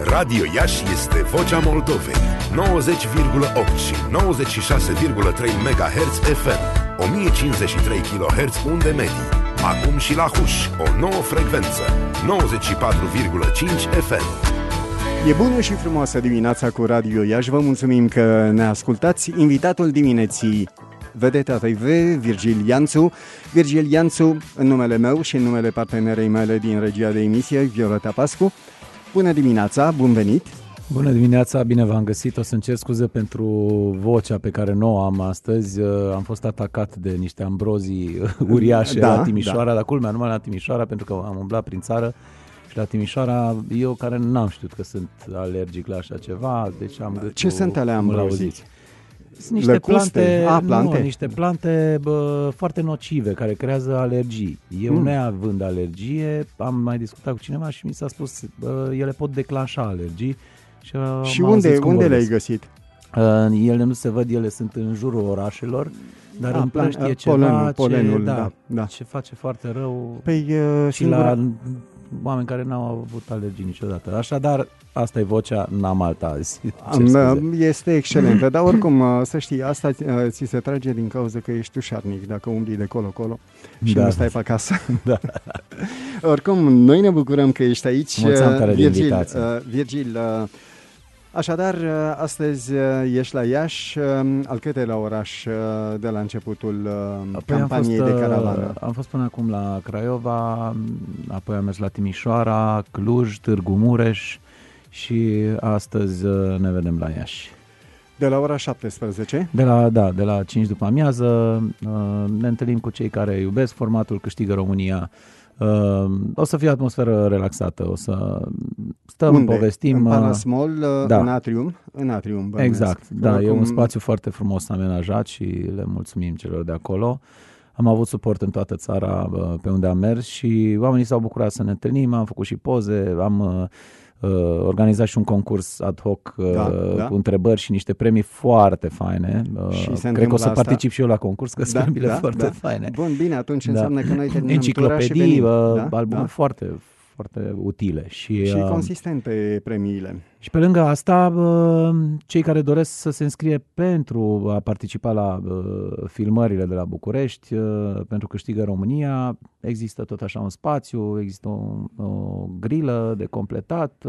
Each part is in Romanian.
Radio Iași este Vocea Moldovei, 90,8 și 96,3 MHz FM, 1053 kHz unde medii. Acum și la Huș, o nouă frecvență, 94,5 FM. E bună și frumoasă dimineața cu Radio Iași. Vă mulțumim că ne ascultați. Invitatul dimineții, Vedeta TV, Virgil Ianțu. Virgil Ianțu, în numele meu și în numele partenerei mele din regia de emisie, Violeta Pascu. Bună dimineața, bun venit! Bună dimineața, bine v-am găsit. O să-mi cer scuze pentru vocea pe care nu o am astăzi. Am fost atacat de niște ambrozii uriașe la Timișoara, dar culmea numai la Timișoara, pentru că am umblat prin țară. Și la Timișoara, eu care n-am știut că sunt alergic la așa ceva, deci am gâtul. Ce sunt alea ambrozii? Sunt niște plante. Niște plante foarte nocive care creează alergii. Eu neavând alergie, am mai discutat cu cineva și mi s-a spus ele pot declanșa alergii. Și unde le-ai găsit? Ele nu se văd, ele sunt în jurul orașelor, dar în Plăști e ceva polenul, ce face foarte rău și la oameni care n-au avut alergii niciodată. Așadar, asta e vocea, n-am alta azi. Este excelentă, dar oricum, să știi, asta ți se trage din cauza că ești ușarnic, dacă umbli de colo-colo și nu stai pe acasă. Da. Oricum, noi ne bucurăm că ești aici. Virgil, așadar, astăzi ești la Iași, al câtelea oraș de la începutul campaniei de caravană? Am fost până acum la Craiova, apoi am mers la Timișoara, Cluj, Târgu Mureș și astăzi ne vedem la Iași. De la ora 17? De la 5 după amiază ne întâlnim cu cei care iubesc formatul Câștigă România. O să fie atmosferă relaxată, o să stăm, povestim. În Palace Mall, în atrium. Exact, e un spațiu foarte frumos amenajat și le mulțumim celor de acolo. Am avut suport în toată țara pe unde am mers și oamenii s-au bucurat să ne întâlnim, am făcut și poze, am organizat și un concurs ad hoc cu întrebări și niște premii foarte faine. Cred că o să particip și eu la concurs, că sunt premiile foarte faine. Bun, bine, atunci înseamnă că noi terminăm enciclopedii, albume foarte, foarte utile. Și consistente premiile. Și pe lângă asta, cei care doresc să se înscrie pentru a participa la filmările de la București, pentru Câștigă România, există tot așa un spațiu, există o grilă de completat,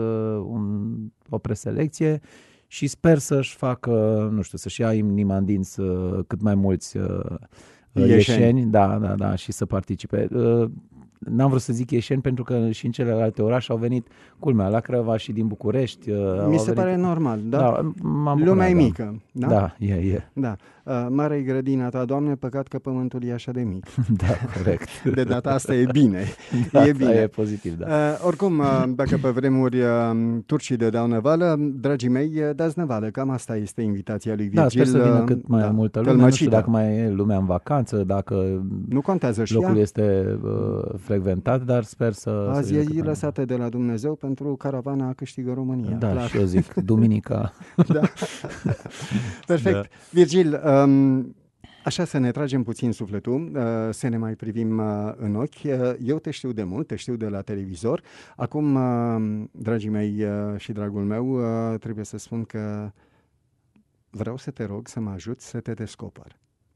o preselecție și sper să-și facă, să-și ia inima în dinți cât mai mulți ieșeni, și să participe. N-am vrut să zic ieșeni pentru că și în celelalte orașe au venit, culmea, la Craiova și din București. Mi se pare normal, da? Lumea e mică, da? Da, e. Da. Mare-i grădina ta, Doamne, păcat că pământul e așa de mic. Da, corect. De data asta e bine. E bine. E pozitiv, da. Oricum, dacă pe vremuri turcii dădeau năvală, dragii mei, dați năvală. Cam asta este invitația lui Virgil. Da, sper să vină cât mai multă lume. Nu știu dacă mai e lumea în vacanță, dacă nu contează și locul este frecventat, dar sper să... Azi e lăsată de la Dumnezeu pentru caravana Câștigă România. Da, clar. Și eu zic, duminica. Da. Perfect. Da. Virgil, așa să ne tragem puțin sufletul, să ne mai privim în ochi. Eu te știu de mult, te știu de la televizor. Acum, dragii mei și dragul meu, trebuie să spun că vreau să te rog să mă ajuți să te descoper.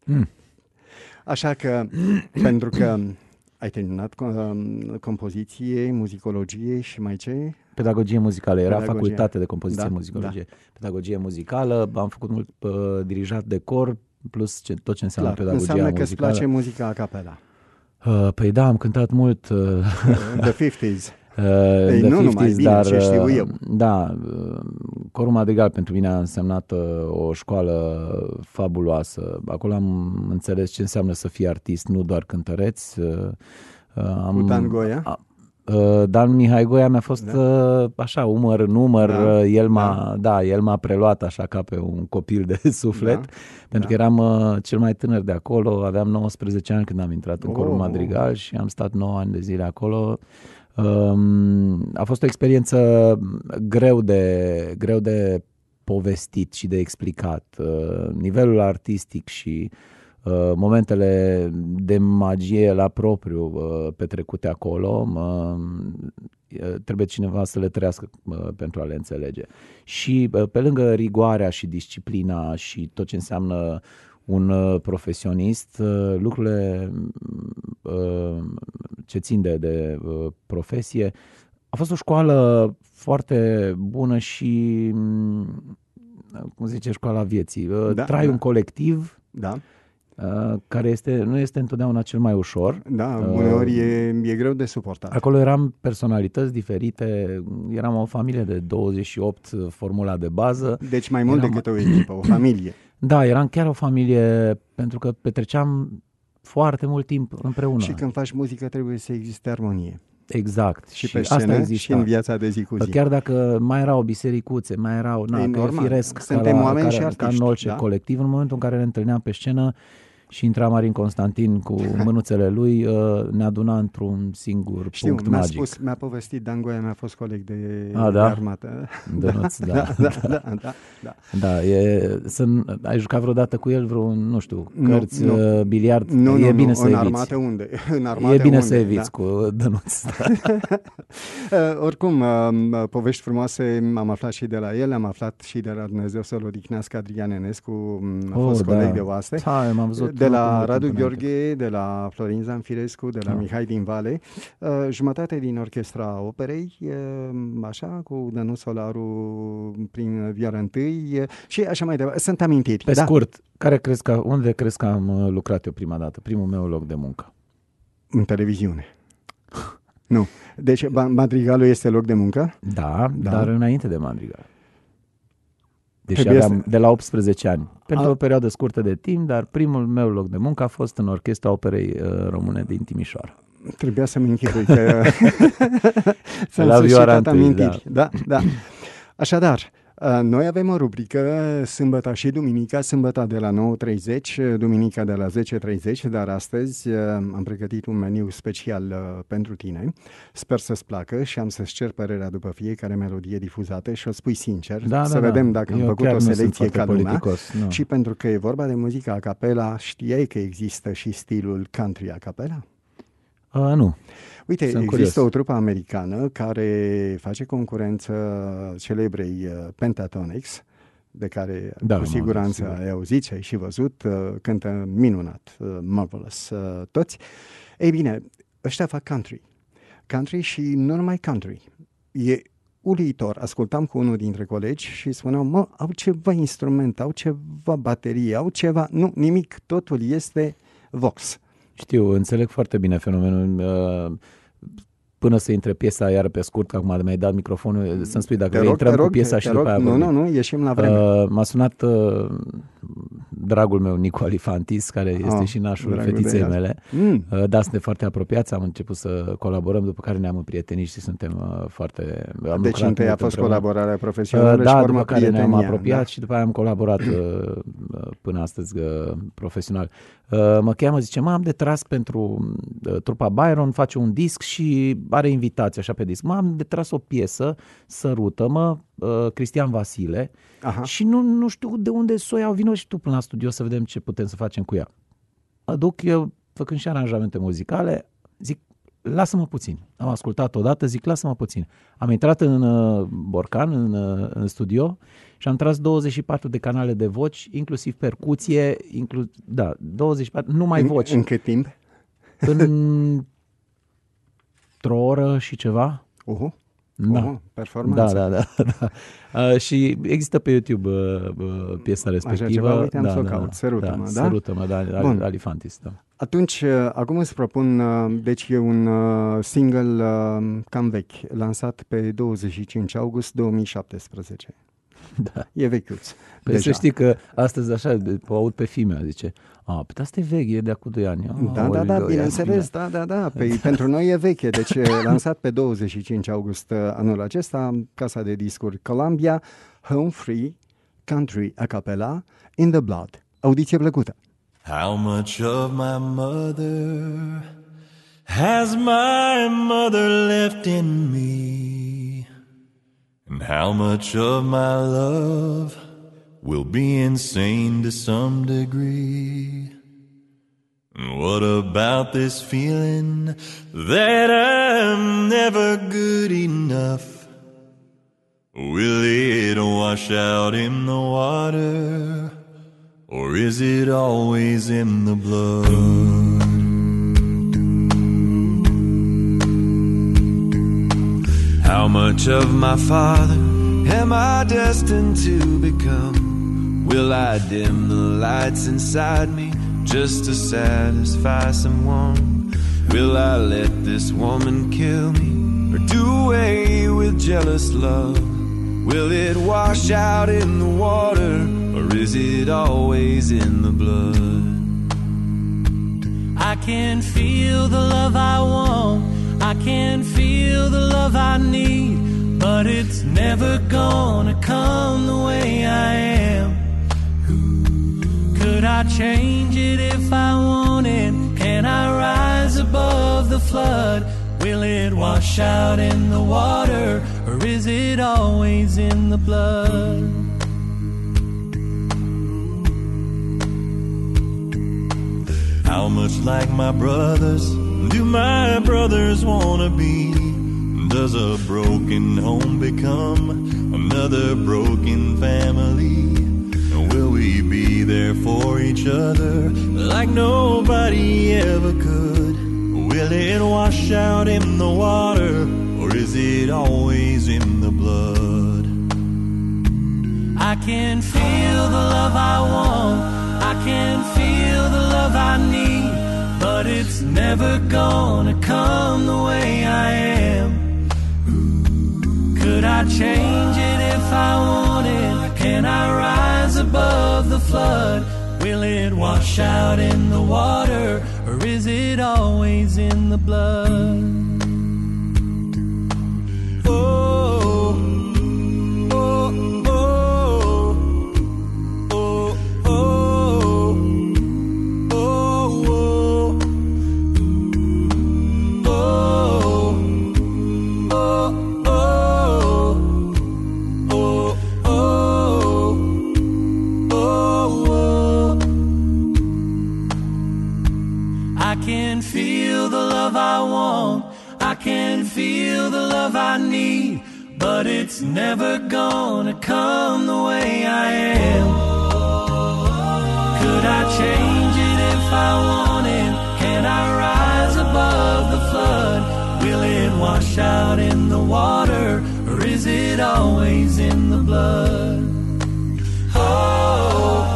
Așa că, pentru că ai terminat compoziție, muzicologie și mai ce? Pedagogie muzicală. Era facultate de compoziție, muzicologie. Da. Pedagogie muzicală, am făcut mult dirijat de cor, plus tot ce înseamnă pedagogia înseamnă muzicală. Înseamnă că îți place muzica a capela. Păi da, am cântat mult. The 50s. Nu numai bine, ce știu eu. Da, Corul Madrigal pentru mine a însemnat o școală fabuloasă. Acolo am înțeles ce înseamnă să fii artist, nu doar cântăreț. Cu Dan Goia? Dan Mihai Goia mi-a fost așa, umăr în umăr, el m-a preluat așa ca pe un copil de suflet, pentru că eram cel mai tânăr de acolo, aveam 19 ani când am intrat în Corul Madrigal și am stat 9 ani de zile acolo. A fost o experiență greu de povestit și de explicat. Nivelul artistic și momentele de magie la propriu petrecute acolo, trebuie cineva să le trăiască pentru a le înțelege. Și pe lângă rigoarea și disciplina și tot ce înseamnă un profesionist, lucrurile ce țin de profesie, a fost o școală foarte bună și, cum zice, școala vieții. Trai un colectiv, care nu este întotdeauna cel mai ușor. Da, uneori e greu de suportat. Acolo eram personalități diferite, eram o familie de 28, formula de bază. Deci mai mult decât o echipă, o familie. Da, eram chiar o familie, pentru că petreceam foarte mult timp împreună. Și când faci muzică trebuie să existe armonie. Exact. Și pe scenă asta și în viața de zi cu zi. Chiar dacă mai erau bisericuțe, mai erau... normal, firesc, suntem oameni și artiști. Ca în orice colectiv, în momentul în care ne întâlneam pe scenă și intra Marin Constantin cu mânuțele lui, ne aduna într-un singur punct magic. Mi-a povestit, Dan Goia mi-a fost coleg de armată. Dănuț, da. Ai jucat vreodată cu el vreun, cărți, biliard? Nu, bine să în eviți. Armată unde? În armată e bine unde? Să eviți cu Dănuț. Oricum, povești frumoase am aflat și de la el, am aflat și de la Dumnezeu să-l odihnească Adrian Enescu, a fost coleg de oaste. M-am văzut de la Radu Gheorghe, de la Florin Zanfirescu, de la Mihai din Vale, jumătate din orchestra operei, așa, cu Dănu Solaru prin Vioară întâi și așa mai departe. Sunt amintiri. Pe scurt, unde crezi că am lucrat eu prima dată? Primul meu loc de muncă? În televiziune. Nu. Deci Madrigalul este loc de muncă? Da, dar înainte de Madrigal. Deci aveam de la 18 ani. Pentru o perioadă scurtă de timp, dar primul meu loc de muncă a fost în Orchestra Operei Române din Timișoara. Trebuia să-mi închipui că să-mi suscitat amintiri. Da. Așadar, noi avem o rubrică sâmbătă și duminica, sâmbătă de la 9:30, duminica de la 10:30, dar astăzi am pregătit un meniu special pentru tine. Sper să-ți placă și am să-ți cer părerea după fiecare melodie difuzată și o spui sincer, să vedem dacă am făcut o selecție ca lumea. Și pentru că e vorba de muzică a capela, știai că există și stilul country a capela? Nu. Uite, există o trupă americană care face concurență celebrei Pentatonix, de care cu siguranță ai auzit și ai și văzut, cântă minunat, marvelous, toți. Ei bine, ăștia fac country și nu numai country. E uluitor. Ascultam cu unul dintre colegi și spuneau, au ceva instrument, au ceva baterie, au ceva... Nu, nimic, totul este vox. Știu, înțeleg foarte bine fenomenul. Până să intre piesa, iar pe scurt, acum mi-ai dat microfonul, să-mi spui dacă intrăm cu piesa și după aia vorbim. Nu, ieșim la vreme. M-a sunat dragul meu, Nicu Alifantis, care este și nașul fetiței mele. Da, suntem foarte apropiați, am început să colaborăm, după care ne-am împrietenit și suntem foarte... Deci întâi a fost colaborarea profesională și după care ne-am apropiat și după aia am colaborat până astăzi profesional. Mă cheamă, zice, am de tras pentru trupa Byron, face un disc și are invitație așa pe disc. Am de tras o piesă, Sărută-mă, Cristian Vasile. Aha. Și nu știu de unde să o iau, vină și tu până la studio să vedem ce putem să facem cu ea. Mă duc eu, făcând și aranjamente muzicale, zic, lasă-mă puțin. Am ascultat odată, zic, lasă-mă puțin. Am intrat în borcan, în studio și am tras 24 de canale de voci, inclusiv percuție, 24, numai voci. În cât timp? Într-o oră și ceva. Da. Performanță. Da. Și există pe YouTube piesa respectivă. Așa ceva, uite, am să o caut. Sărută-mă, da? Sărută-mă, Alifantis, da. Atunci, acum îți propun, deci e un single cam vechi, lansat pe 25 august 2017. Da. E vechiuț. Păi să știi că astăzi așa, o aud pe fimea, zice, păi asta e vechi, e de acum 2 ani. Da, bineînțeles, da. Păi pentru noi e veche, deci lansat pe 25 august anul acesta, casa de discuri Columbia, Home Free, Country a cappella, In the Blood. Audiție plăcută! How much of my mother has my mother left in me? And how much of my love will be insane to some degree? What about this feeling that I'm never good enough? Will it wash out in the water, or is it always in the blood? How much of my father am I destined to become? Will I dim the lights inside me just to satisfy someone? Will I let this woman kill me, or do away with jealous love? Will it wash out in the water, or is it always in the blood? I can feel the love I want, I can feel the love I need, but it's never gonna come the way I am. Could I change it if I wanted? Can I rise above the flood? Will it wash out in the water, or is it always in the blood? How much like my brothers do my brothers wanna be? Does a broken home become another broken family? Will we be there for each other like nobody ever could? Will it wash out in the water, or is it always in the blood? I can feel the love I want, I can feel the love I need, but it's never gonna come the way I am. Could I change it if I wanted? Can I rise above the flood? Will it wash out in the water, or is it always in the blood? Oh, oh, oh, oh, oh, oh, I can feel the love I want, I can feel the love I need, but it's never gonna come the way I am. Could I change it if I wanted? Can I rise above the flood? Will it wash out in the water, or is it always in the blood? Oh,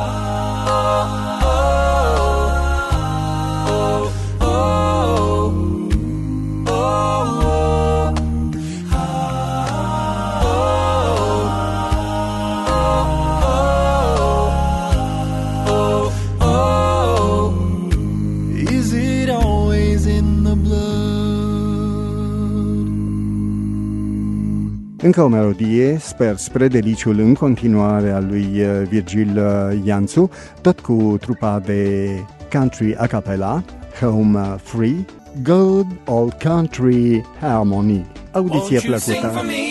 Încă o melodie, sper, spre deliciul în continuare al lui Virgil Ianțu, tot cu trupa de country a cappella, Home Free, Good Old Country Harmony. Audiție plăcută!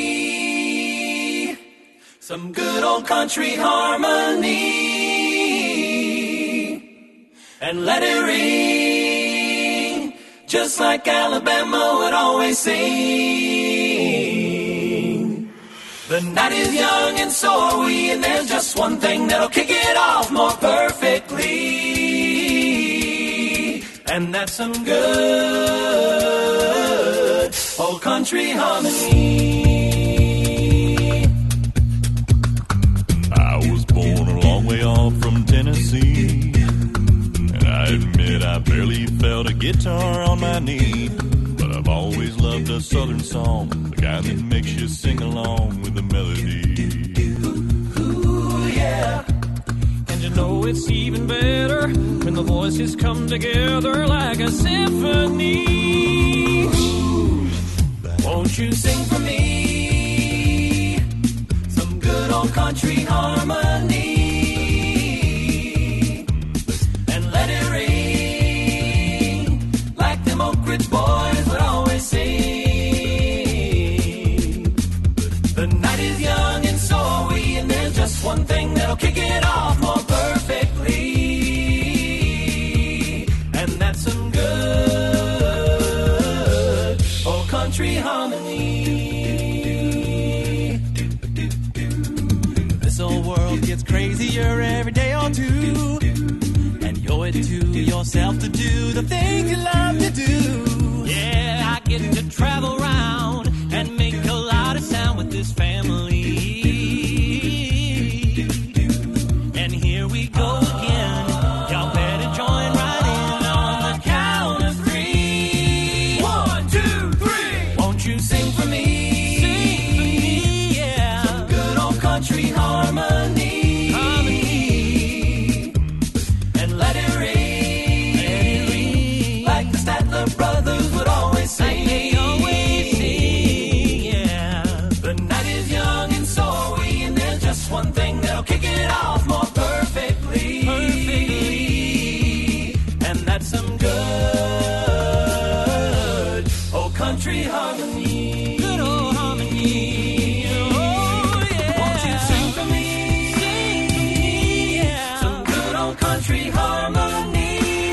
Some good old country harmony, and let it ring, just like Alabama would always sing. The night is young and so are we, and there's just one thing that'll kick it off more perfectly, and that's some good old country harmony. I was born a long way off from Tennessee, and I admit I barely felt a guitar on my knee, but I've always loved a southern song, the kind that makes you sing along with the melody. Ooh, yeah. And you know it's even better when the voices come together like a symphony. Won't you sing for me some good old country harmony, and let it ring like them Oak Ridge boys would always sing. The night is young and so are we, and there's just one thing that'll kick it off more perfectly, gets crazier every day or two. And you owe it to yourself to do the things you love to do. Yeah, I get to travel around and make a lot of sound with this family. And here we go again. Y'all better join right in on the count of 3. 1, 2, 3. Won't you sing for me? Sing for me, yeah. Some good old country harmony. And let it ring. Let it ring. Like the Statler brothers would always sing. Like they always sing, yeah. The night is young and so are we. And there's just one thing that'll kick it off more perfectly. And that's some good old country harmony. Good old harmony. Oh, yeah. Won't you sing for me? Sing for me, yeah. Some good old country harmony.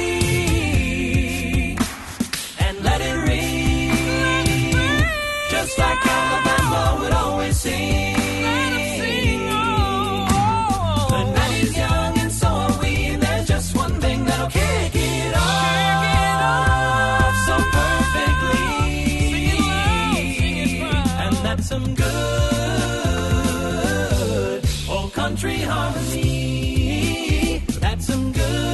And let it ring. Just like Alabama would always sing. Let 'em sing, oh. The night is young and so are we. And there's just one thing that'll kick it off so perfectly. And that's some good old country harmony. That's some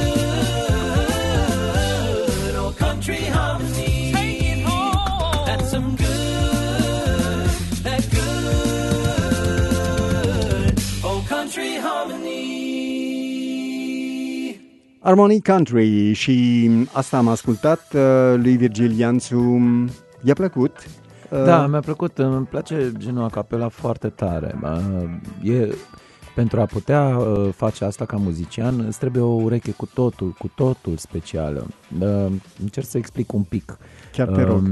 good old country harmony. Take it home. That's some good, that good old country harmony. Harmony Country, și asta am ascultat, lui Virgil Ianțu. I-a plăcut? Da, mi-a plăcut, îmi place genul a capela foarte tare. Pentru a putea face asta ca muzician, îți trebuie o ureche cu totul specială. Încerc să explic un pic. Chiar te rog.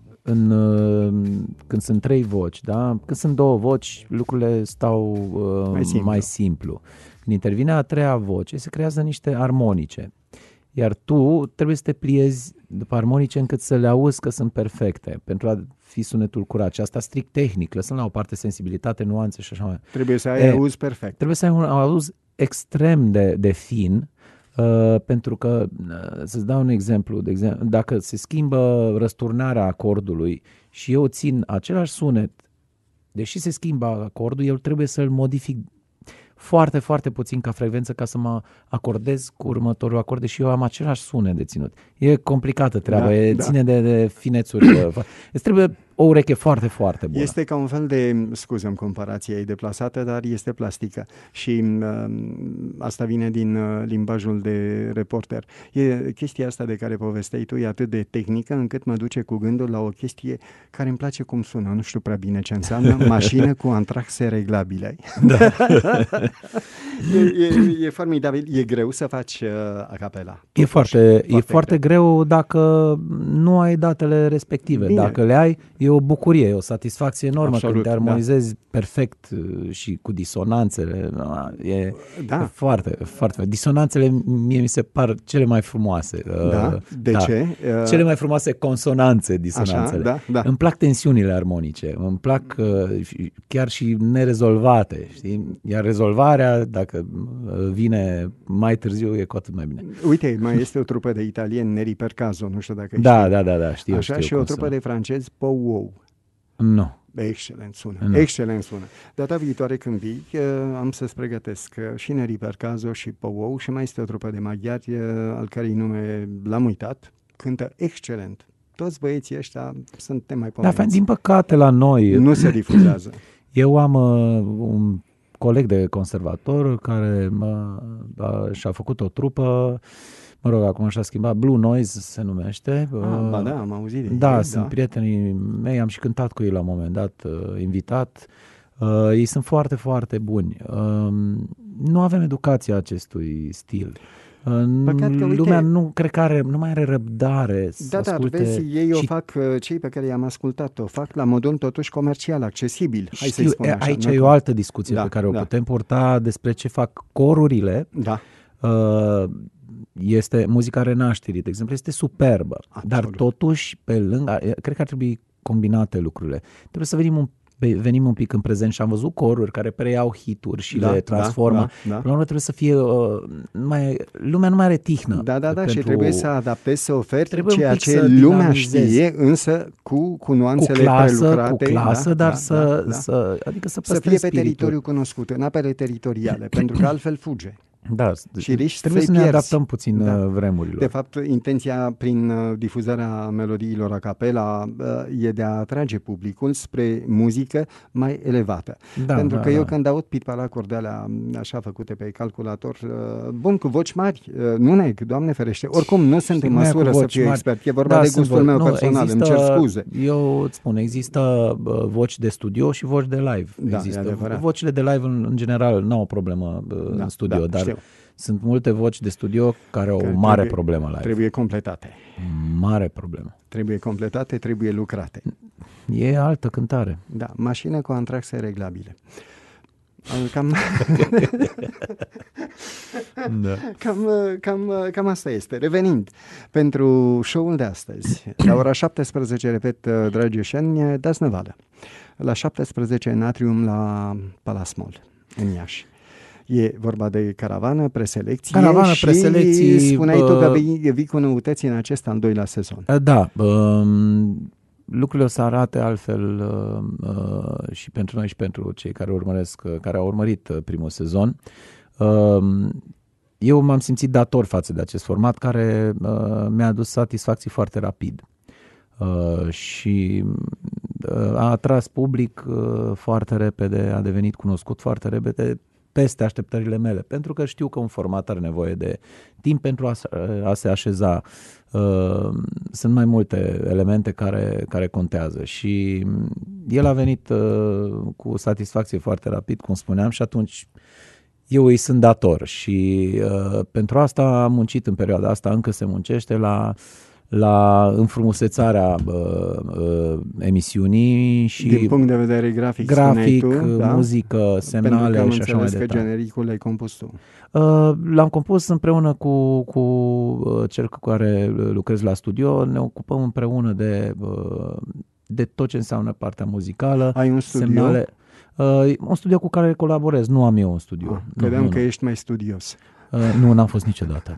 Când sunt 3 voci, da? Când sunt 2 voci, lucrurile stau mai simplu. Când intervine a 3-a voce, se creează niște armonice. Iar tu trebuie să te pliezi după armonice încât să le auzi că sunt perfecte, pentru a fi sunetul curat. Și asta strict tehnic, lăsând la o parte sensibilitate, nuanțe și așa mai. Trebuie să ai auz perfect. Trebuie să ai un auz extrem de fin, pentru că, să-ți dau un exemplu, dacă se schimbă răsturnarea acordului și eu țin același sunet, deși se schimbă acordul, eu trebuie să-l modific foarte, foarte puțin ca frecvență ca să mă acordez cu următorul acord, deși eu am același sunet de ținut. E complicată treaba, ține de finețuri. Îți trebuie o ureche foarte, foarte bună. Este ca un fel de, scuză-mi, comparația e deplasată, dar este plastică și asta vine din limbajul de reporter. E chestia asta de care povesteai tu e atât de tehnică încât mă duce cu gândul la o chestie care îmi place cum sună, nu știu prea bine ce înseamnă, mașină cu antraxe reglabile. Da. E formidabil, e greu să faci a capela. E foarte greu dacă nu ai datele respective. Bine. Dacă le ai, e o bucurie, e o satisfacție enormă. Absolut, când te armonizezi perfect și cu disonanțele. E foarte, foarte. Disonanțele mie mi se par cele mai frumoase. De ce? Cele mai frumoase consonanțe, disonanțele. Așa, da. Îmi plac tensiunile armonice, îmi plac chiar și nerezolvate, știi? Iar rezolvarea, dacă vine mai târziu, e cu atât mai bine. Uite, mai este o trupă de italieni, Neri Percaso, nu știu dacă știi. Da, știu. Așa, și o trupă de francezi, Pow-Wow. Nu. Excelent sună, excelent sună. Data viitoare când vii, am să-ți pregătesc și Neri Percaso și Pow-Wow și mai este o trupă de maghiari, al cărei nume l-am uitat, cântă excelent. Toți băieții ăștia sunt nemaipomeniți. Da, din păcate la noi nu se difuzează. Eu am un coleg de conservator care și-a făcut o trupă, mă rog, acum și-a schimbat, Blue Noise se numește. Ba da, am auzit de ei. Sunt prietenii mei, am și cântat cu ei la un moment dat, invitat. Ei sunt foarte, foarte buni. Nu avem educația acestui stil. Păcat că, lumea nu cred că nu mai are răbdare să asculte. Vezi, ei o fac, cei pe care i-am ascultat, o fac la modul totuși comercial, accesibil. Hai să-i spun așa, aici e o altă discuție pe care o putem purta despre ce fac corurile. Da. Este muzica renașterii, de exemplu, este superbă. Absolut. Dar totuși, pe lângă, cred că ar trebui combinate lucrurile. Trebuie să venim venim un pic în prezent și am văzut coruri care preiau hituri și le transformă. Până la urmă trebuie să fie... lumea nu mai are tihnă. Da, și trebuie să adaptezi, să oferi ceea ce lumea știe, însă cu nuanțele prelucrate. Cu clasă, dar adică să fie pe teritoriu cunoscut, în apele teritoriale, pentru că altfel fuge. Da, și trebuie să ne adaptăm puțin vremurilor. De fapt, intenția prin difuzarea melodiilor a capela e de a atrage publicul spre muzică mai elevată. Pentru că eu când aud pitpalacuri de alea așa făcute pe calculator, bun, cu voci mari, nu neg, Doamne ferește, oricum nu sunt în măsură să fiu expert, e vorba de gustul meu personal, îmi cer scuze. Eu îți spun, există voci de studio și voci de live. Vocile de live în general nu au o problemă în studio, dar sunt multe voci de studio care au o mare problemă live. Trebuie completate. Mare problemă. Trebuie completate, trebuie lucrate. E altă cântare. Da, mașină cu antraxe reglabile. Cam asta este. Revenind, pentru show-ul de astăzi, la ora 17, repet, dragi oșeni, dați năvală. La 17 în atrium la Palace Mall, în Iași. E vorba de caravană, preselecție și spuneai tu că vii cu noutăți în acest al doilea sezon. Da, lucrurile o să arate altfel și pentru noi și pentru cei care au urmărit primul sezon. Eu m-am simțit dator față de acest format care mi-a adus satisfacții foarte rapid. Și a atras public foarte repede, a devenit cunoscut foarte repede, peste așteptările mele, pentru că știu că un format are nevoie de timp pentru a se așeza. Sunt mai multe elemente care contează și el a venit cu satisfacție foarte rapid, cum spuneam, și atunci eu îi sunt dator și pentru asta am muncit în perioada asta, încă se muncește la înfrumusețarea emisiunii și din punct de vedere grafic, tu, muzică, semnale și așa mai departe. Că genericul l-ai compus tu. L-am compus împreună cu cel cu care lucrez la studio, ne ocupăm împreună de tot ce înseamnă partea muzicală. Ai un studio? Semnale, un studio cu care colaborez, nu am eu un studio. Credeam că ești mai studios. Nu, n-am fost niciodată.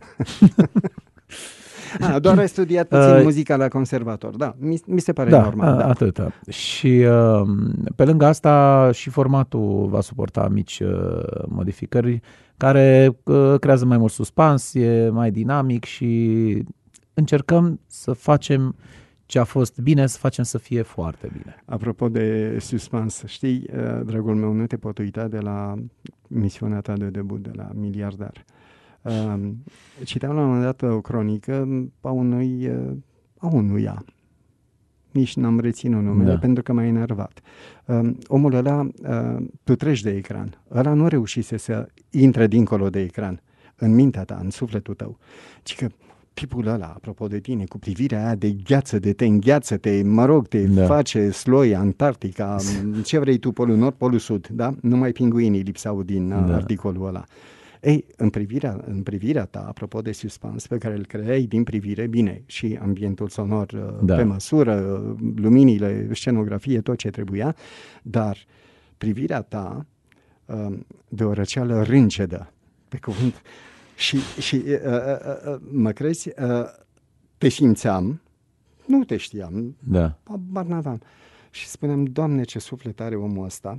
Doar ai studiat puțin muzica la conservator, da, mi se pare normal. Da, atâta. Și pe lângă asta și formatul va suporta mici modificări care creează mai mult suspans, e mai dinamic și încercăm să facem ce a fost bine, să facem să fie foarte bine. Apropo de suspans, știi, dragul meu, nu te pot uita de la misiunea ta de debut, de la Miliardar. Citeam la un moment dat o cronică a unuia, nici n-am reținut numele pentru că m-a enervat. Omul ăla, tu treci de ecran, ăla nu reușise să intre dincolo de ecran, în mintea ta, în sufletul tău, ci că tipul ăla, apropo de tine, cu privirea aia de gheață, de te îngheață, te face sloi, Antarctica, ce vrei tu, Polul Nord, Polul Sud, da? Numai pinguinii lipsau din articolul ăla. Ei, în privirea ta, apropo de suspans pe care îl creai din privire, bine, și ambientul sonor pe măsură, luminile, scenografie, tot ce trebuia, dar privirea ta de o răceală râncedă, pe cuvânt, și mă crezi, te simțeam, nu te știam, habar n-aveam. Și spuneam, Doamne, ce suflet are omul ăsta.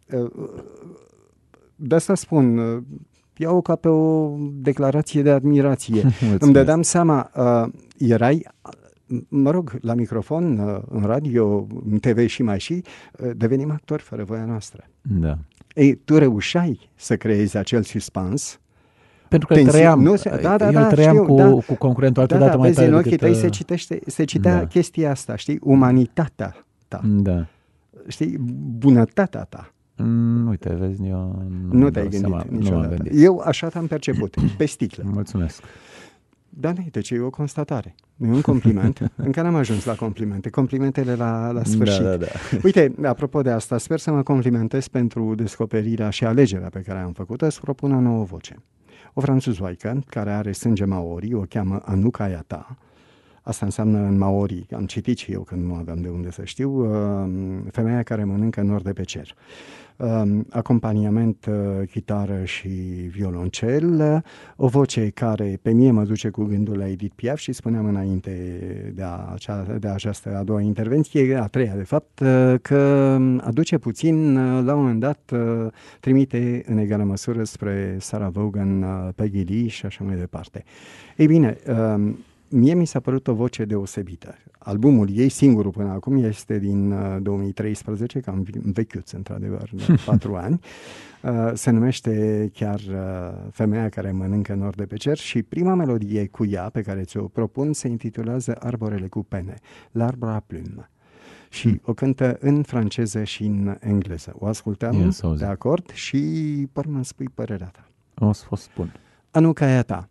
De asta spun, iau ca pe o declarație de admirație. Îmi dădeam seama, erai, mă rog, la microfon, în radio, în TV și devenim actori fără voia noastră. Da. Ei, tu reușeai să creezi acel suspans. Pentru că îl trăiam, eu îl trăiam cu concurentul altădată mai tare decât... în ochii tăi se citea chestia asta, știi? Umanitatea ta. Da. Știi? Bunătatea ta. Uite, vezi, eu nu te-ai gândit niciodată. Eu așa te-am perceput, pe sticlă. Mulțumesc. Da, deci e o constatare. Nu e un compliment. Încă n-am ajuns la complimente. Complimentele la sfârșit. Da. Uite, apropo de asta, sper să mă complimentez pentru descoperirea și alegerea pe care am făcut-o. Îți propun o nouă voce. O franțuzoaică care are sânge maori, o cheamă Anuka Yata. Asta înseamnă în maori, am citit și eu când nu aveam de unde să știu, femeia care mănâncă nori de pe cer. Acompaniament, chitară și violoncel, o voce care pe mine mă duce cu gândul la Edith Piaf și spuneam înainte de această a doua intervenție, a treia de fapt, că aduce puțin, la un moment dat trimite în egală măsură spre Sarah Vaughan, Peggy Lee și așa mai departe. Ei bine, mie mi s-a părut o voce deosebită. Albumul ei, singurul până acum, este din 2013, cam vechiuț, într-adevăr, de 4 ani. Se numește chiar Femeia care mănâncă nori de pe cer și prima melodie cu ea, pe care ți-o propun, se intitulează Arborele cu pene, L'Arbre à Plume. Și o cântă în franceză și în engleză. O ascultăm, de acord, și până îmi spui părerea ta. O să vă spun. Anucaia ta.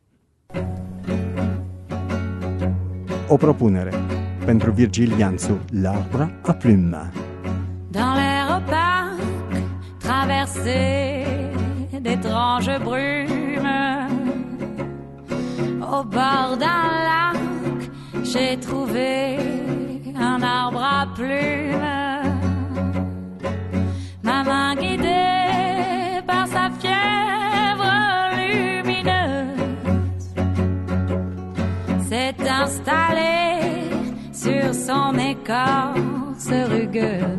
O propunere pentru Virgil Iancu, L'Arbre à Plume. Dans l'air opaque, traversé d'étranges brumes, au bord d'un lac, j'ai trouvé un arbre à plumes. Ma main guidée par sa fièvre lumineuse s'est installée sur son écorce rugueuse.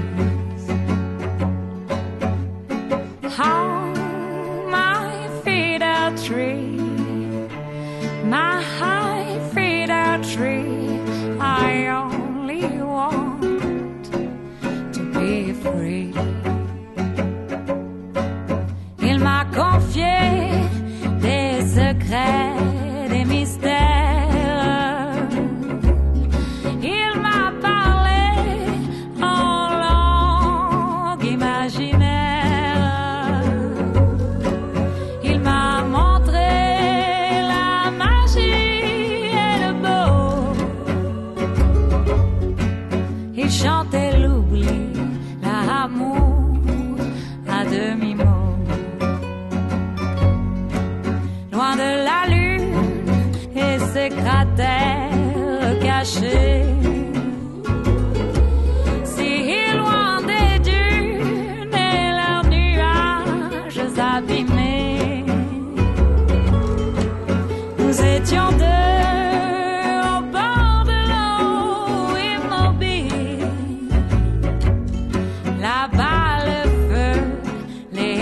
On my feet a tree, my high feet a tree. I only want to be free. Il m'a confié des secrets, des mystères. Il m'a parlé en langue imaginaire. Il m'a montré la magie et le beau. Il chantait l'oubli, l'amour à demi-mot. Loin de la lune et ses cratères cachés, si loin des dunes et leurs nuages abîmés, nous étions deux au bord de l'eau immobile. Là-bas le feu, les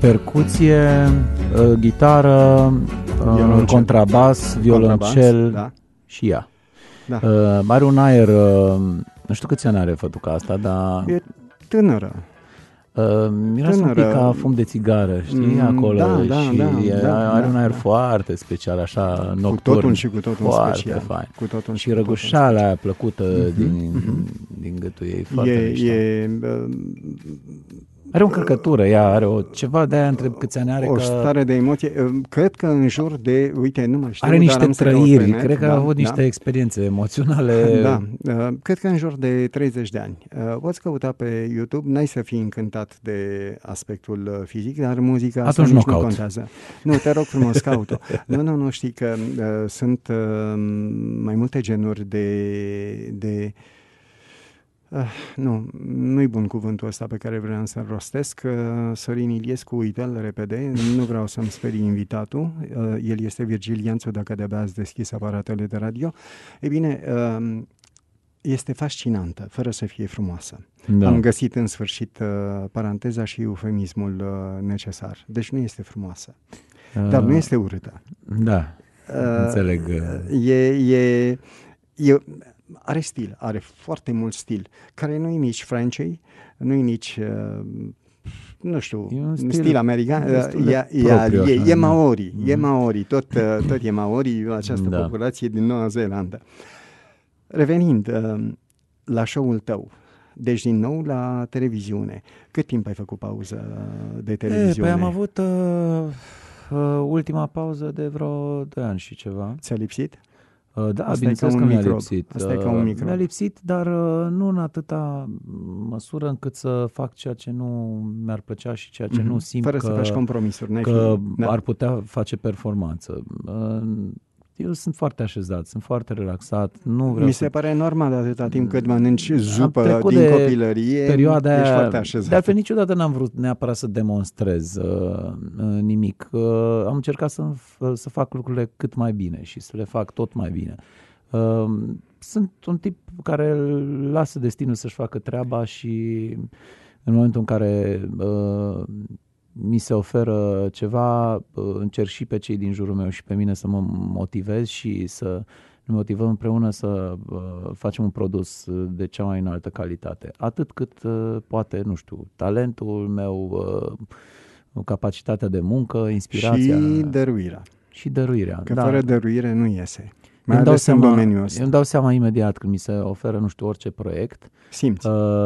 percuție, gitară, contrabas, violoncel da. și ea. Da. Are un aer, nu știu câți ani are fătuca asta, dar E tânără. miroase un pic ca fum de țigară, știi, acolo, și are un aer foarte special, așa, nocturn, cu totul și cu totul foarte special. fain. Cu totul și răgușala aia plăcută din gâtul ei, foarte mișto. Are o încărcătură, ea are ceva de aia, întreb câți ani are. O stare de emoție. Cred că în jur de, uite, nu mai știu. Are niște trăiri, net, cred că a avut niște experiențe emoționale. Da, cred că în jur de 30 de ani. Poți căuta pe YouTube, n-ai să fii încântat de aspectul fizic, dar muzica asta nici nu contează. Nu, te rog frumos, caut-o. Nu, știi că sunt mai multe genuri de nu-i bun cuvântul ăsta pe care vreau să-l rostesc. Sorin Iliescu, uite-l repede, nu vreau să-mi sperii invitatul. El este Virgil Ianțu, dacă de-abia ați deschis aparatele de radio. E bine, este fascinantă, fără să fie frumoasă. Da. Am găsit în sfârșit paranteza și eufemismul necesar. Deci nu este frumoasă, dar nu este urâtă. Da, înțeleg. Are stil, are foarte mult stil, care nu e nici francez, nu e nici, nu știu, stil american, e maori, e maori, tot e maori, această populație din Noua Zeelandă. Revenind la show-ul tău, deci din nou la televiziune, cât timp ai făcut pauză de televiziune? Păi am avut ultima pauză de vreo 2 ani și ceva. Ți-a lipsit? Da, bineînțeles că mi-a lipsit. Asta e ca un microb. Mi-a lipsit, dar nu în atâta măsură încât să fac ceea ce nu mi-ar plăcea și ceea ce nu simt fără să faci compromisuri, ar putea face performanță. Eu sunt foarte așezat, sunt foarte relaxat. Mi se pare normal atâta timp cât mănânci zupă din copilărie, perioada ești foarte așezat. De altfel, niciodată n-am vrut neapărat să demonstrez nimic. Am încercat să fac lucrurile cât mai bine și să le fac tot mai bine. Sunt un tip care lasă destinul să-și facă treaba și în momentul în care mi se oferă ceva, încerc și pe cei din jurul meu și pe mine să mă motivez și să ne motivăm împreună să facem un produs de cea mai înaltă calitate. Atât cât poate, nu știu, talentul meu, capacitatea de muncă, inspirația. Și dăruirea. Că fără dăruire nu iese. Mai ales în domeniul ăsta. Îmi dau seama imediat când mi se oferă, nu știu, orice proiect. Simți.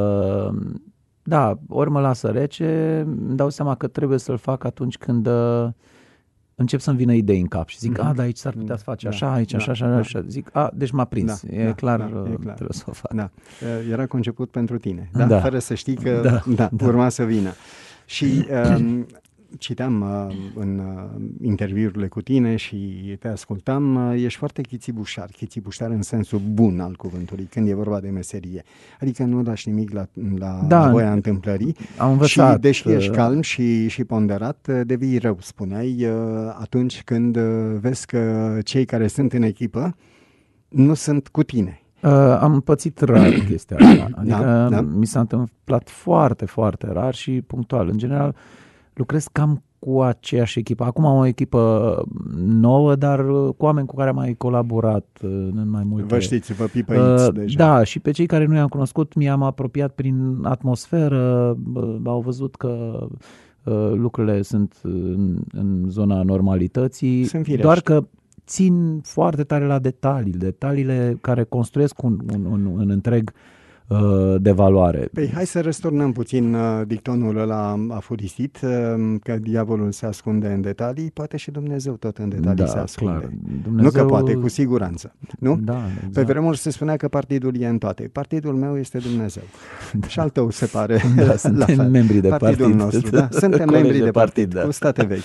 Da, ori mă lasă rece, îmi dau seama că trebuie să-l fac atunci când încep să-mi vină idei în cap și zic, dar aici s-ar putea să faci așa, aici, așa. Zic, deci m-a prins, e clar, trebuie să o fac. Da. Era conceput pentru tine, fără să știi că urma să vină. Și citeam în interviurile cu tine și te ascultam, ești foarte chițibușar în sensul bun al cuvântului, când e vorba de meserie. Adică nu lași nimic la voia întâmplării. Am învățat. Și deși ești calm și ponderat, devii rău, spuneai, atunci când vezi că cei care sunt în echipă nu sunt cu tine. Am pățit rar chestia asta. Adică mi s-a întâmplat foarte, foarte rar și punctual. În general, lucrez cam cu aceeași echipă. Acum am o echipă nouă, dar cu oameni cu care am mai colaborat în mai multe... Vă știți, vă pipăiți deja. Da, și pe cei care nu i-am cunoscut mi-am apropiat prin atmosferă, au văzut că lucrurile sunt în zona normalității. Sunt firești. Doar că țin foarte tare la detaliile care construiesc un întreg de valoare. Păi hai să răsturnăm puțin dictonul ăla afuristit, că diavolul se ascunde în detalii, poate și Dumnezeu tot în detalii se ascunde. Clar. Dumnezeu... Nu că poate, cu siguranță. Nu? Da, exact. Pe vremuri se spunea că partidul e în toate. Partidul meu este Dumnezeu. Și al tău se pare. Suntem membri de partidul partid. Nostru, da? Suntem membri de partid, cu state vechi.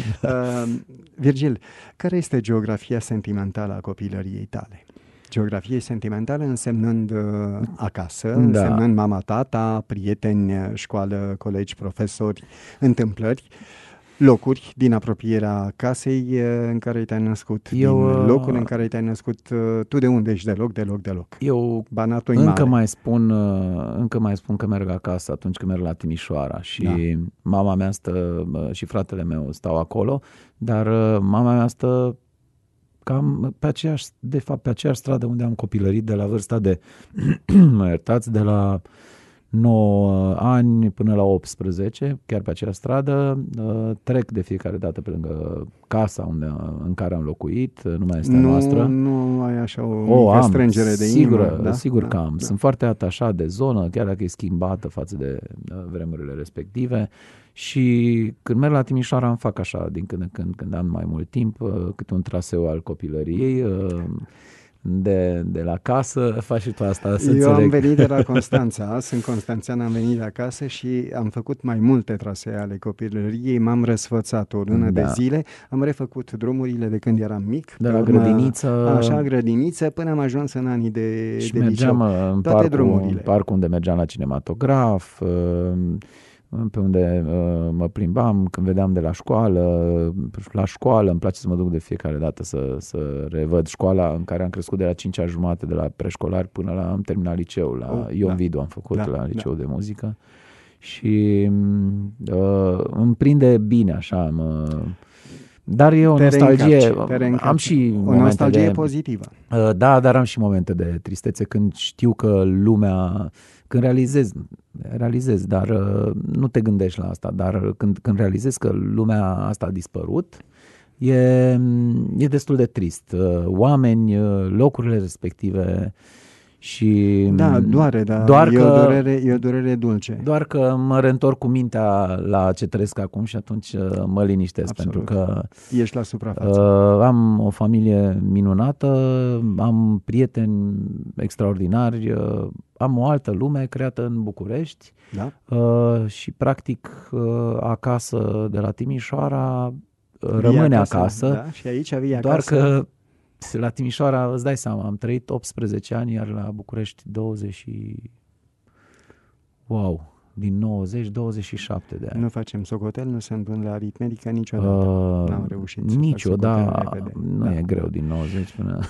Virgil, care este geografia sentimentală a copilăriei tale? Geografie sentimentală însemnând acasă, însemnând mama, tata, prieteni, școală, colegi, profesori, întâmplări. locuri din apropierea casei în care te-ai născut, din locul în care te-ai născut. Tu de unde ești? Deloc? Eu Banatul încă mai spun că merg acasă atunci când merg la Timișoara și mama mea stă și fratele meu stau acolo, dar mama mea stă cam pe aceeași stradă unde am copilărit de la vârsta de, mă iertați, de la 9 ani până la 18, chiar pe aceeași stradă. Trec de fiecare dată pe lângă casa în care am locuit, nu mai este noastră. Nu ai așa o mică strângere de inimă? Sigur că am. Sunt foarte atașat de zonă, chiar dacă e schimbată față de vremurile respective. Și când merg la Timișoara îmi fac așa, din când în când am mai mult timp, câte un traseu al copilăriei, de la casă, faci și tu asta, să înțeleg. Am venit de la Constanța, sunt constanțean, am venit de acasă și am făcut mai multe trasee ale copilăriei, m-am răsfățat o lună de zile, am refăcut drumurile de când eram mic. De la grădiniță. Grădiniță, până am ajuns în anii de și mergeam în parcul unde mergeam la cinematograf, pe unde mă plimbam când vedeam de la școală, îmi place să mă duc de fiecare dată să revăd școala în care am crescut de la 5:30 de la preșcolar până la am terminat liceul, la Ion Vidu am făcut la liceu de muzică și îmi prinde bine așa, dar e o nostalgie, am și o nostalgie pozitivă. Da, dar am și momente de tristețe când știu că lumea, când realizez, dar nu te gândești la asta, dar când realizezi că lumea asta a dispărut, e destul de trist. Oameni, locurile respective și... Da, doare, dar e o durere dulce. Doar că mă reîntorc cu mintea la ce trăiesc acum și atunci mă liniștesc. Absolut. Pentru că ești la suprafață. Am o familie minunată, am prieteni extraordinari, am o altă lume creată în București și practic acasă de la Timișoara rămâne acasă. Da, și aici vii acasă. Doar că la Timișoara, îți dai seama, am trăit 18 ani, iar la București 27 de ani. Nu facem socotel, nu se împun la aritmetică niciodată. N-am reușit niciodată. Nu e greu din 90 până...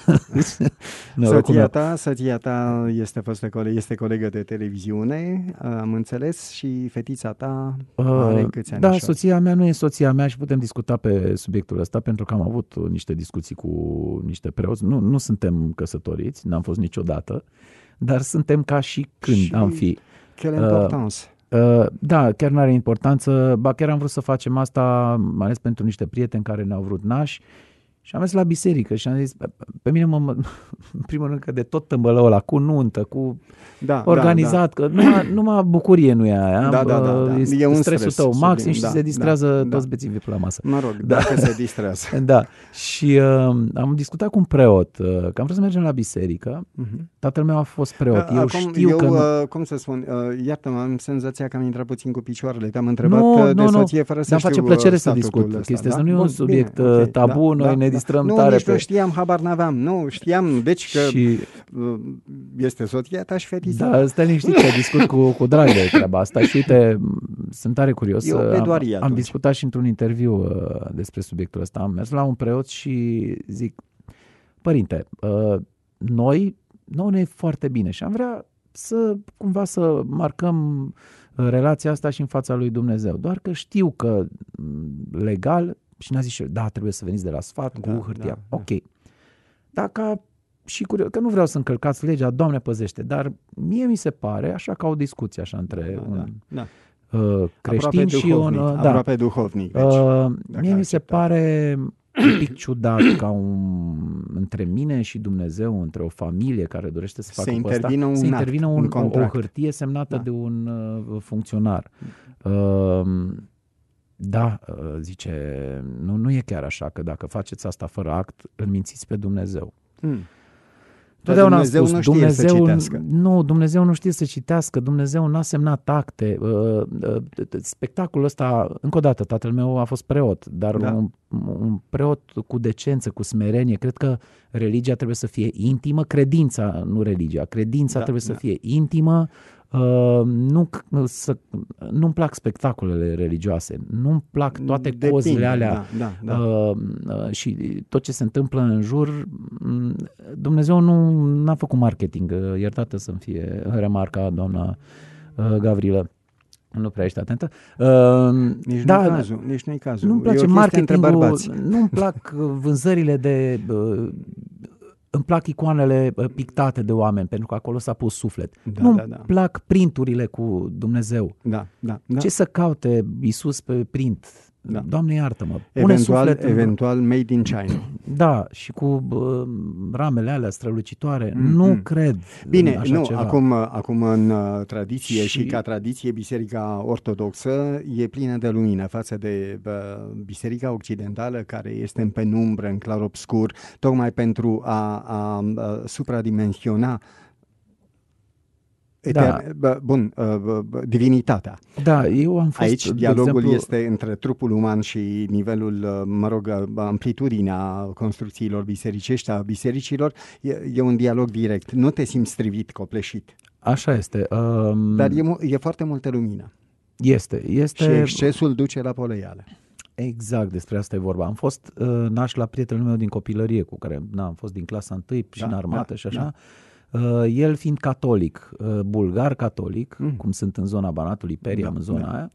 Soția ta este colegă de televiziune, am înțeles, și fetița ta are câți ani? Da, soția mea nu e soția mea și putem discuta pe subiectul ăsta, pentru că am avut niște discuții cu niște preoți. Nu suntem căsătoriți, n-am fost niciodată, dar suntem ca și când am fi. Quelle importanță? Da, chiar nu are importanță, ba chiar am vrut să facem asta, mai ales pentru niște prieteni care ne-au vrut nași, și am mers la biserică și am zis, pe mine în primul rând că de tot tâmbălăul ăla, cu nuntă, cu organizat, că numai bucurie nu e aia, e un stresul tău maxim și se distrează toți bețivii pe la masă. Mă rog, dacă se distrează. Da, și am discutat cu un preot, că am vrut să mergem la biserică, tatăl meu a fost preot, cum să spun, iartă-mă, am senzația că am intrat puțin cu picioarele, te-am întrebat de soție fără să știu face plăcere să discut chestia asta, nu e un subiect tabu, noi ne distrăm tare. Nu știam, habar n-aveam, știam, deci că este soția ta și fetița. Da, stai liniștit că discut cu drag de treaba asta și uite, sunt tare curios. Am discutat și într-un interviu despre subiectul ăsta, am mers la un preot și zic, părinte, nouă ne e foarte bine și am vrea cumva să marcăm relația asta și în fața lui Dumnezeu, doar că știu că legal. Și ne-a zis și el, trebuie să veniți de la sfat cu hârtia. Ok. Dacă și curios, că nu vreau să încălcați legea, Doamne păzește, dar mie mi se pare, așa ca o discuție așa între un creștin și un... Aproape duhovnic. Mie mi se pare un pic ciudat ca între mine și Dumnezeu, între o familie care dorește să facă asta, să intervină o hârtie semnată de un funcționar. Da, zice, nu e chiar așa, că dacă faceți asta fără act, îl mințiți pe Dumnezeu. Totdeauna Dumnezeu am spus, nu știe să citească. Nu, Dumnezeu nu știe să citească, Dumnezeu n-a semnat acte. Spectacolul ăsta, încă o dată, tatăl meu a fost preot, dar un preot cu decență, cu smerenie. Cred că religia trebuie să fie intimă, credința, nu religia, credința trebuie să fie intimă, Nu-mi plac spectacolele religioase, nu-mi plac toate cozile alea și tot ce se întâmplă în jur. Dumnezeu nu n-a făcut marketing, iertată să-mi fie remarca doamna Gavrilă. Nu prea ești atentă. Nici nu-i cazul. Nu-mi place marketingul, nu-mi plac vânzările de... Îmi plac icoanele pictate de oameni, pentru că acolo s-a pus suflet. Nu-mi plac printurile cu Dumnezeu. Ce să caute Iisus pe print? Doamne, iartă-mă. Eventual made in China. Da, și cu ramele alea strălucitoare. Nu cred Bine, în așa ceva. Acum în tradiție și ca tradiție, Biserica Ortodoxă e plină de lumină față de Biserica Occidentală, care este în penumbră, în clarobscur, tocmai pentru a supradimensiona divinitatea. Da, eu am fost... Aici dialogul este între trupul uman și nivelul, amplitudinea construcțiilor bisericești, a bisericilor. E un dialog direct. Nu te simți strivit, copleșit. Așa este. Dar e foarte multă lumină. Este. Și excesul duce la poleială. Exact, despre asta e vorba. Am fost naș la prietenul meu din copilărie, cu care am fost din clasa 1 și în armată și așa. El fiind catolic, bulgar catolic, cum sunt în zona Banatului, Periam, în zona aia,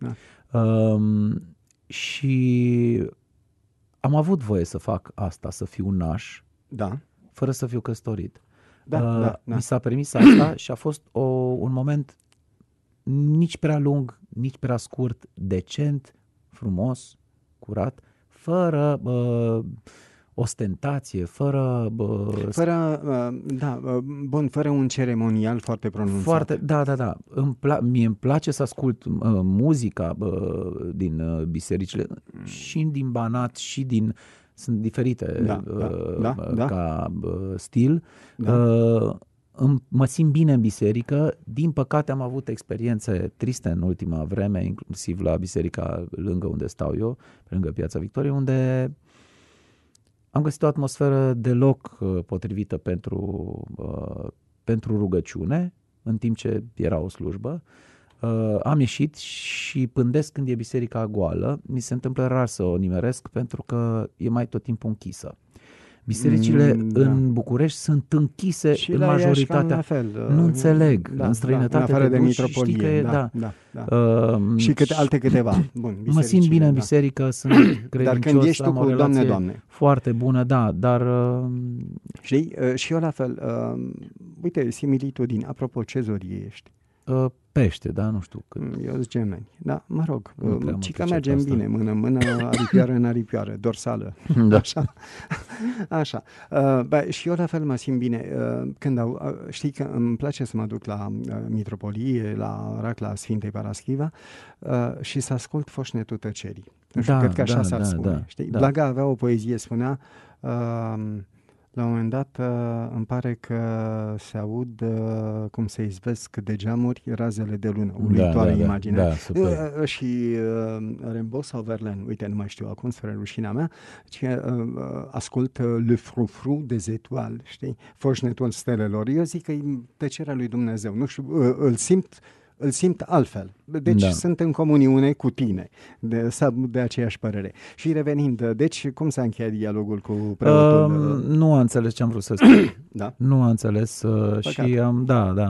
și am avut voie să fac asta, să fiu naș, fără să fiu căsătorit. Mi s-a permis asta și a fost un moment nici prea lung, nici prea scurt, decent, frumos, curat, fără... ostentație, fără un ceremonial foarte pronunțat. Da. Mie îmi place să ascult muzica din bisericile și din Banat și din... Sunt diferite ca stil. Mă simt bine în biserică. Din păcate am avut experiențe triste în ultima vreme, inclusiv la biserica lângă unde stau eu, pe lângă Piața Victoriei, unde am găsit o atmosferă deloc potrivită pentru rugăciune, în timp ce era o slujbă. Am ieșit și pândesc când e biserica goală. Mi se întâmplă rar să o nimeresc pentru că e mai tot timpul închisă. Bisericile în București sunt închise și în majoritatea. La fel. Nu înțeleg. În străinătate în afară de mitropolie. Știi că și alte câteva. Bun, mă simt bine în biserică, sunt credincios, dar când ești tu am o cu relație Doamne. foarte bună, dar... Știi? Și eu la fel. Uite, similitudini. Apropo, ce zorie ești? Pește, da, nu știu cât. Eu zic gemeni. Da, mă rog, cică mergem bine, mână, aripioară în aripioară, dorsală. Da. Așa. Și eu la fel mă simt bine. Când știi că îmi place să mă duc la mitropolie, la racla Sfintei Paraschiva și să ascult foșnetul tăcerii. Cred că așa s-ar spune. Știi? Blaga avea o poezie, spunea... La un moment dat îmi pare că se aud cum se izvesc de geamuri razele de lună. Uluitoare imagine. Și Rimbaud sau Verlaine, uite, nu mai știu acum, spre rușina mea, ascult Le Frou-Frou des Étoiles, știi? Foșnetul stelelor. Eu zic că e tăcerea lui Dumnezeu. Nu știu, îl simt altfel. Deci sunt în comuniune cu tine, de aceeași părere. Și revenind, deci cum s-a încheiat dialogul cu preotul? Nu a înțeles ce am vrut să spun. Da? Nu a înțeles și am,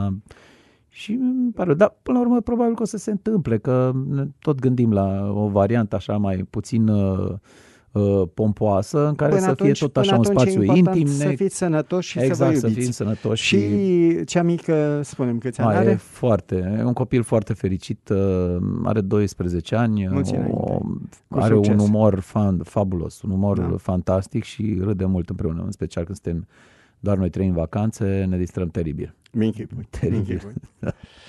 și îmi pare, dar până la urmă probabil că o să se întâmple, că tot gândim la o variantă așa mai puțin pompoasă, în care să fie tot așa un spațiu intim. Să fiți sănătoși și să vă iubiți. Să fim sănătoși. Și cea mică, spunem câți ani are? E un copil foarte fericit, are 12 ani, are un umor fabulos, un umor fantastic și râde mult împreună, în special când suntem doar noi trei în vacanțe, ne distrăm teribil. Mi-nchipui.